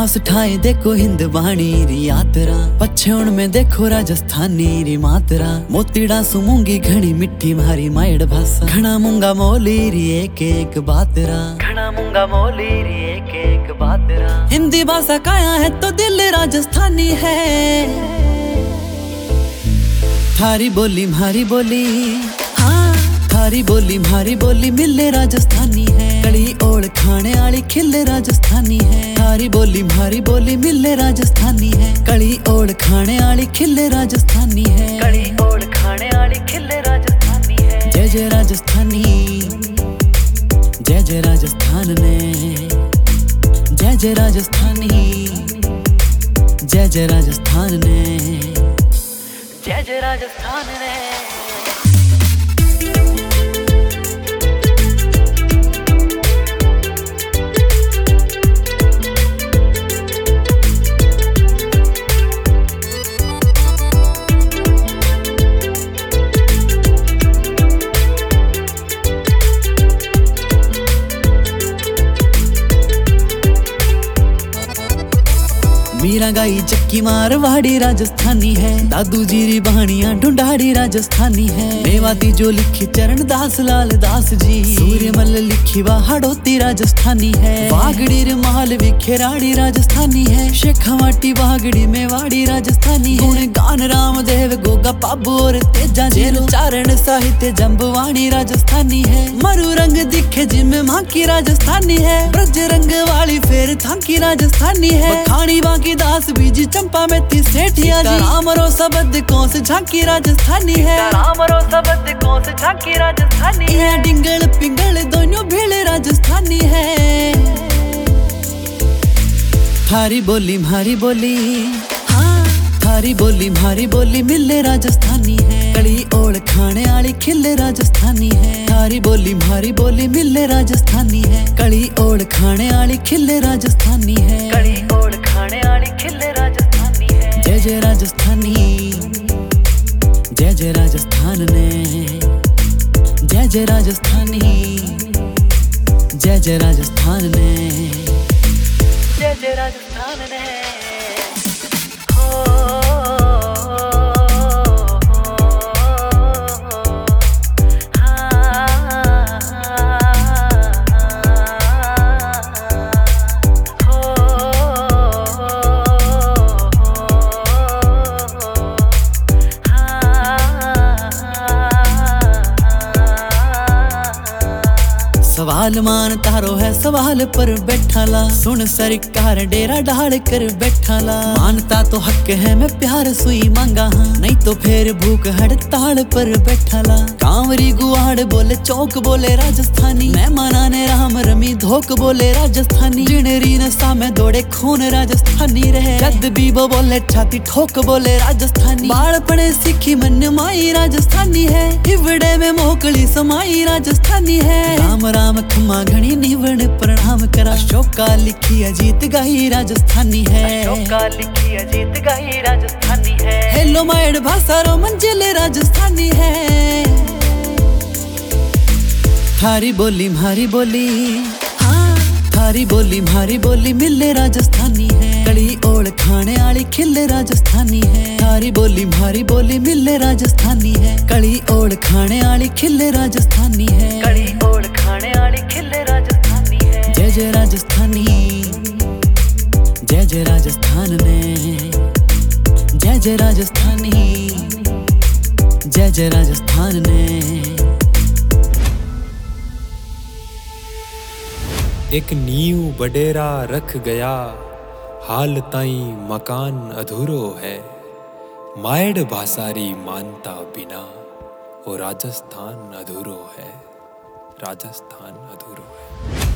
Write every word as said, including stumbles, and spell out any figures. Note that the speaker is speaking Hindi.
पास ठाए देखो हिंद बाणी री यात्रा, पछौण में देखो राजस्थानी री मात्रा। मोतीड़ा सुमूंगी घनी मिठी मारी मायड़ भाषा, घना मूंगा मोली री एक एक बातरा, घना मूंगा मोली री एक एक बातरा। हिंदी भाषा काया है तो दिल राजस्थानी है, थारी बोली म्हारी बोली, हाँ थारी बोली म्हारी बोली मिले राजस्थानी है। कड़ी ओढ़ खाने आली खिले राजस्थानी है, थारी बोली म्हारी बोली मिले राजस्थानी है। कड़ी ओढ़ खाने आली खिले राजस्थानी है, कड़ी ओढ़ खाने आली खिले राजस्थानी है। जय जय राजस्थानी, जय जय राजस्थान ने, जय जय राजस्थानी, जय जय राजस्थान ने, जय जय राजस्थान ने। मीरा गाई चक्की मारवाड़ी राजस्थानी है, दादू जीरी बहानियां ढूंढाड़ी राजस्थानी है। मेवाती जो लिखी चरण दास लाल दास जी, सूर्यमल लिखी हाड़ोती राजस्थानी है। बागड़ी रे महल विखेराड़ी राजस्थानी है, शेखावाटी बागड़ी मेवाड़ी राजस्थानी है। गुण गान रामदेव गोगा पाबू और तेजा जेल चारण साहित्य जम्बवाणी राजस्थानी है। मरु रंग दिखे जिम मां की राजस्थानी है, ब्रज रंग वाली फेर थांकी राजस्थानी है। बखानी बाकी दास बीजी चंपा में थी सेठिया जी, रामरो शब्द कौन से झांकी राजस्थानी है, रामरो शब्द कौन से झांकी राजस्थानी है। डिंगल पिंगल दोनों भेड़े राजस्थानी है, थारी बोली म्हारी बोली, हाँ थारी बोली म्हारी बोली मिले राजस्थानी है। कड़ी ओढ़ खाने आली खिले राजस्थानी है, थारी बोली म्हारी बोली मिले राजस्थानी है। कड़ी ओढ़ खाने आली खिले राजस्थानी है, कड़ी ओढ़ खाने आली खिले राजस्थानी है। जय जय राजस्थानी, जय जय राजस्थान ने, जय जय राजस्थानी, जय जय राजस्थान ने, जय जय राजस्थान ने। सवाल मान तारो है सवाल पर बैठाला, सुन सरकार डेरा डाल कर बैठाला। मानता तो हक है मैं प्यार सुई मांगा हाँ, नहीं तो फिर भूख हड़ताल पर बैठाला। कांवरी गुआड़ बोले चौक बोले राजस्थानी, मैं माना ने राम रमी धोक बोले राजस्थानी। जिणरी नशा में दौड़े खून राजस्थानी रहे, जद बीबो बोले छाती ठोक बोले राजस्थानी। बालपने सीखी मन माई राजस्थानी है, हिवड़े में मोकली समाई राजस्थानी है। राम राम खम्मा घनी निवण प्रणाम करा, अशोका लिखी अजीत गाई राजस्थानी है, अशोका लिखी अजीत गाई राजस्थानी है। हेलो मायड़ भाषा रो मंजिल राजस्थानी है, थारी बोली म्हारी बोली, हाँ थारी बोली म्हारी बोली मिले राजस्थानी है। कड़ी ओढ़ खाने आली खिले राजस्थानी है, थारी बोली म्हारी बोली मिले राजस्थानी है। कड़ी ओढ़ खाने आली खिले राजस्थानी है, कड़ी ओढ़ खाने आली खिले राजस्थानी है। जय जय राजस्थानी, जय जय राजस्थान ने, जय जय राजस्थानी, जय जय राजस्थान ने। एक नींव बडेरा रख गया, हाल ताई मकान अधूरो है। मायड़ भाषारी मानता बिना, वो राजस्थान अधूरो है, राजस्थान अधूरो है।